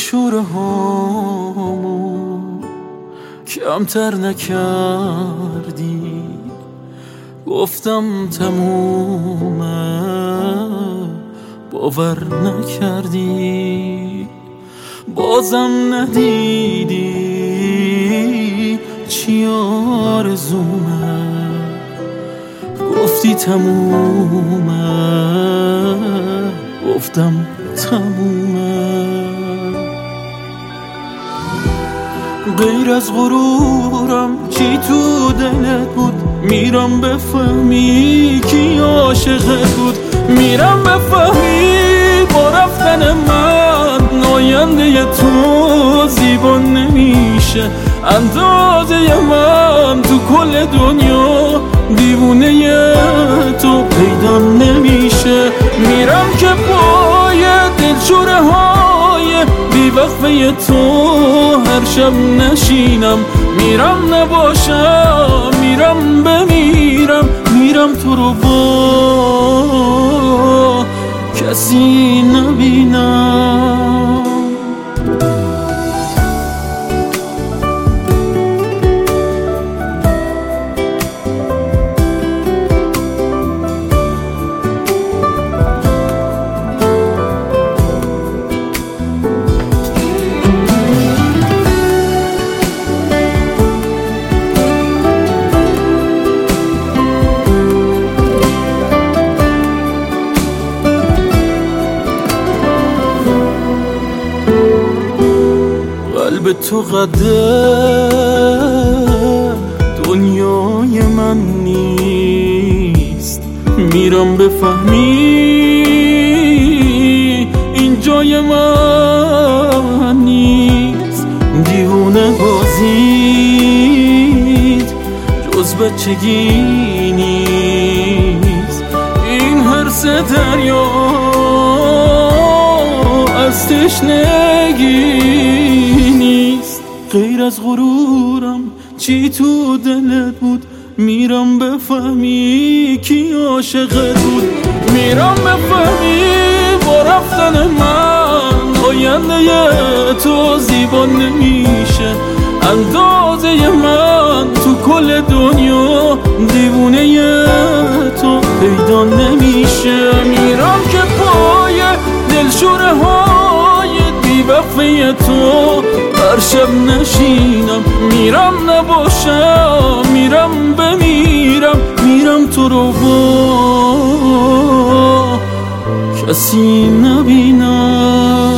دلشوره هامو کمتر نکردی، گفتم تمومه باور نکردی، بازم ندیدی چی آرزومه، گفتی تمومه گفتم تمومه. غیر از غرورم چی تو دلت بود؟ میرم بفهمی کی عاشقت بود، میرم بفهمی با رفتن من آینده تو زیبا نمیشه، اندازه من تو کل دنیا دیوونه تو پیدا نمیشه. میرم که پای دلشوره های بیوقفه تو هر شب نشینم، میرم نباشم میرم بمیرم، میرم تو رو با کسی نبینم. قلب تو قدر دنیای من نیست، میرم بفهمی این جای من نیست، دیوونه بازید جز بچگی نیست، این حرص دریا از تشنگی نیست. غیر از غرورم چی تو دلت بود؟ میرم بفهمی کی عاشقت بود، میرم بفهمی با رفتن من آینده تو زیبا نمیشه، اندازه من تو کل دنیا دیوونه تو پیدا نمیشه. میرم که پای دلشوره های بیوقفه تو هر شب نشینم، میرم نباشم میرم بمیرم، میرم تو رو با کسی نبینم.